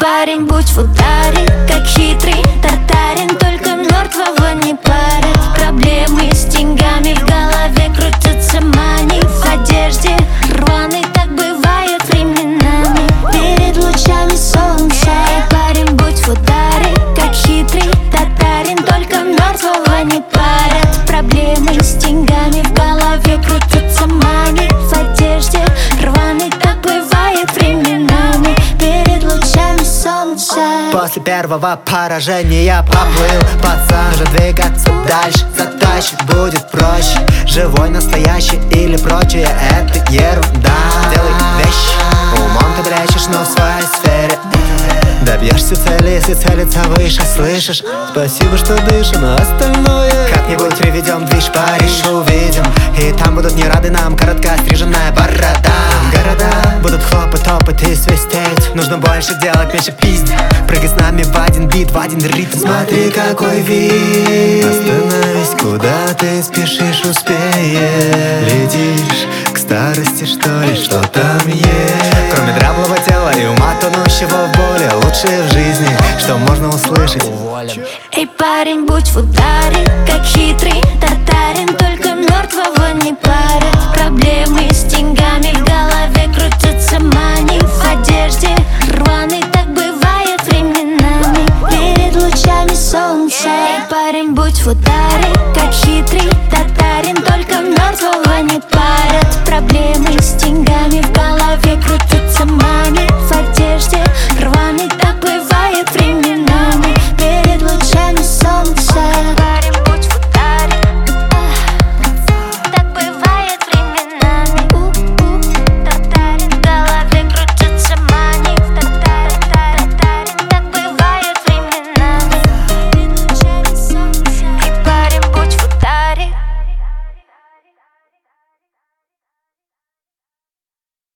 парень, будь в ударе, как хитрый татарин, только мертвого не парят. Проблемы с деньгами в голове крутятся, мани в одежде рваный, так бывает временами. Перед лучами солнца, эй, парень, будь в ударе, как хитрый татарин, только мертвого не парят. Проблемы с деньгами в голове крутятся, мани в одежде рваный, так бывает временами. Перед лучами солнца. После первого поражения поплыл пацан же двигаться дальше. Затащить будет проще. Живой, настоящий или прочее, это ерунда. Делай вещи, умом ты брячешь, но в своей сфере добьешься цели, если целиться выше, слышишь? Спасибо, что дышим, а остальное как-нибудь приведем, движ Париж увидим. И там будут не рады нам коротко стриженная борода. Города будут хлопать, топать и свистеть. Нужно больше делать, меньше пиздить. Прыгай с нами в один бит, в один ритм. Смотри, какой вид. Остановись, куда ты спешишь, успеешь. Летишь к старости, что ли, что там есть? Кроме дряблого тела и ума, тонущего в боли, лучшее в жизни, что можно услышать. Эй, парень, будь в ударе, как хитрый татарин, только мертвого не парят. Проблемы с деньгами в голове крутятся, мани в одежде рваный, так бывает временами. Перед лучами солнца, эй, парень, будь в ударе.